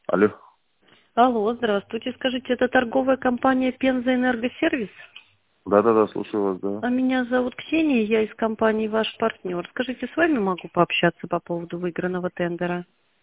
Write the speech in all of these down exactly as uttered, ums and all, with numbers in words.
Алло. Алло, здравствуйте. Скажите, это торговая компания «Пенза Энергосервис»? Да-да-да, слушаю вас, да. А меня зовут Ксения, я из компании «Ваш партнер». Скажите, с вами могу пообщаться по поводу выигранного тендера?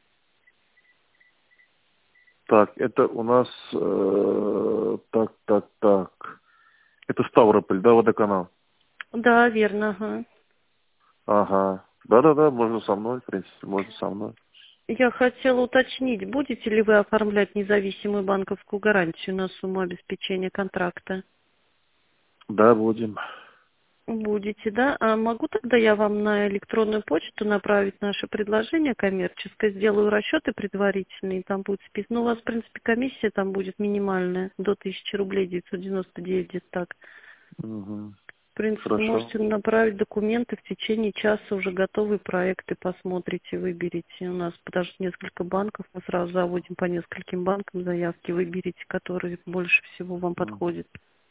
Так, это у нас... э, так, так, так. Это Ставрополь, да, водоканал? Да, верно. Ага. Ага. Да-да-да, можно со мной, в принципе, можно со мной. Я хотела уточнить, будете ли вы оформлять независимую банковскую гарантию на сумму обеспечения контракта? Да, будем. Будете, да? А могу тогда я вам на электронную почту направить наше предложение коммерческое, сделаю расчеты предварительные, там будет списано. Ну, у вас, в принципе, комиссия там будет минимальная, до тысячи рублей, девятьсот девяносто девять, где-то так. Угу. В принципе, Хорошо. можете направить документы, в течение часа уже готовые проекты посмотрите, выберите. У нас даже несколько банков, мы сразу заводим по нескольким банкам заявки, выберите, которые больше всего вам М. подходят.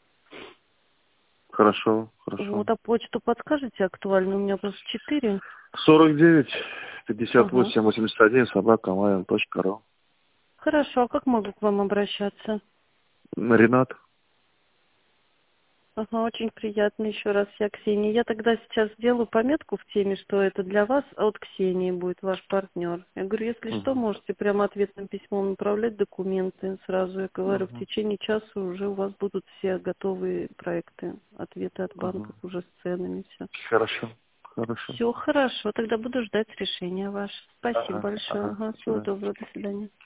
Хорошо, хорошо. Вот, а почту подскажете актуальную? У меня просто четыре. сорок девять пятьдесят Ага. восемь восемьдесят один собака mail точка ру. Хорошо, а как могу к вам обращаться? Ренат. Ага, очень приятно еще раз, я Ксения. Я тогда сейчас сделаю пометку в теме, что это для вас, а от Ксении будет ваш партнер. Я говорю, если что, Угу. можете прямо ответным письмом направлять документы. Сразу я говорю, в Угу. течение часа уже у вас будут все готовые проекты, ответы от Угу. банков уже с ценами, все. Хорошо. Хорошо. Все хорошо, тогда буду ждать решения ваше. Спасибо Ага. большое. Ага. Ага, До всего свидания. доброго, до свидания.